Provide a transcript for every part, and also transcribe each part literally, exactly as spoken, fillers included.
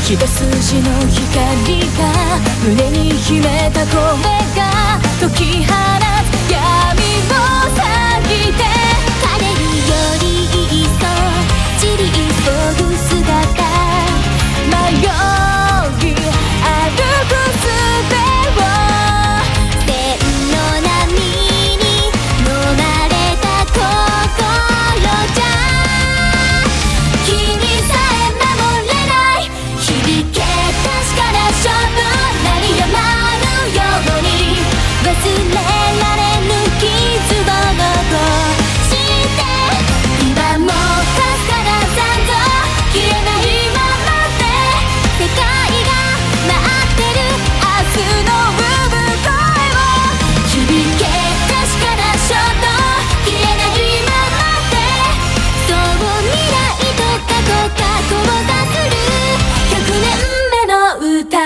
一筋の光が胸に秘めた声が解き放つ闇を遮って枯れるよりいっそ散り急ぐ姿迷い歩く術を千の波に飲まれた心じゃ君さえ守れない響け確かな勝負鳴りやまぬように忘れられぬ傷を残して今もかすかな残像消えないままで世界が待ってる明日の産声を響け確かな衝動消えないままでそう未来と過去が交差するひゃくねんめの歌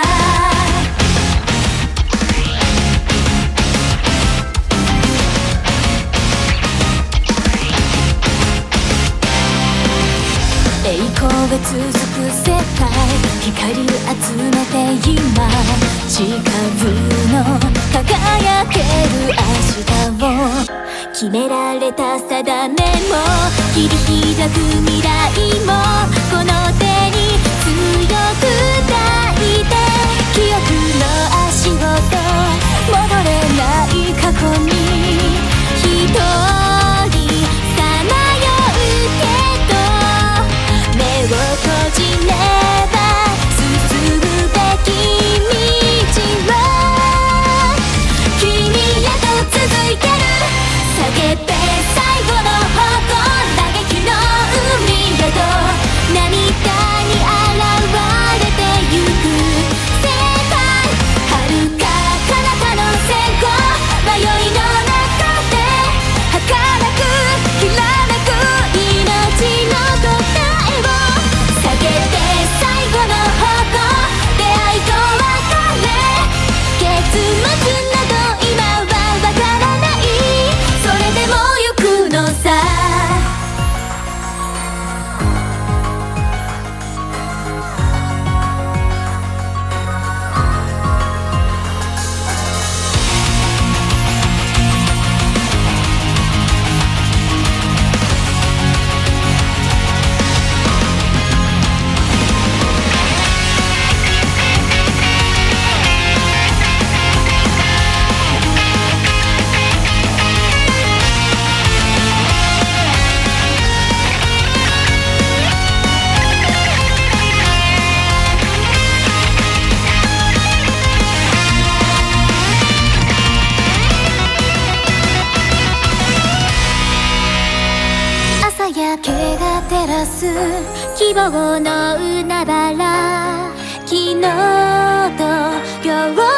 栄光が続く世界光を集めて今誓うの輝ける明日を決められた定めも切り開く未来もこの手に強く抱いて記憶の足音戻れない過去に一人さまようけど目を閉じれば進むべき道は君へと続いてる叫べ最後の矛嘆きの海へと涙に現れてゆく世界遥か彼方の閃光迷いの中で儚くきらめく命の答えを叫べ最後の矛出会いと別れ結末など今はわからないそれでも行くのさ朝焼けが照らす希望の海原昨日と今日